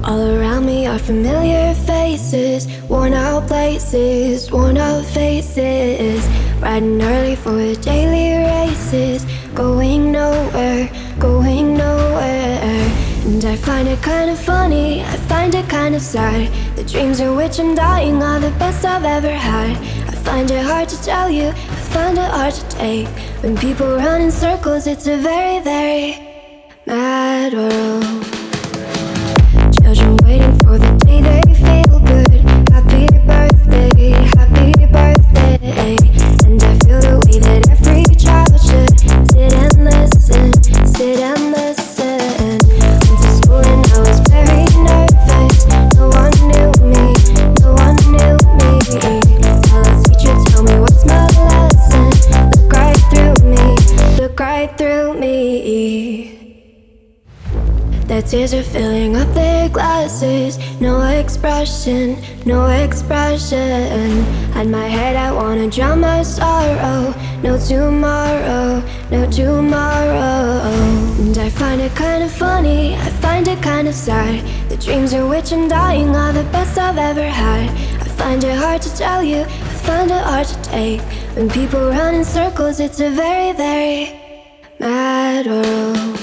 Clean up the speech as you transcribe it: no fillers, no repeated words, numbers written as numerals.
All around me are familiar faces, worn out places, worn out faces. Bright and early for the daily races, going nowhere, going nowhere. And I find it kind of funny, I find it kind of sad. The dreams in which I'm dying are the best I've ever had. I find it hard to tell you, I find it hard to take. When people run in circles, it's a very, very mad world. Children waiting for the day they feel good. Happy birthday, happy birthday. And I feel the way that every child should sit and listen, sit and listen. Went to school and I was very nervous. No one knew me, no one knew me. Tell a teacher, tell me what's my lesson. Look right through me, look right through me. Their tears are filling up their glasses. No expression, no expression. At my head I wanna drown my sorrow. No tomorrow, no tomorrow. And I find it kind of funny, I find it kind of sad. The dreams in which I'm dying are the best I've ever had. I find it hard to tell you, I find it hard to take. When people run in circles, it's a very, very mad world.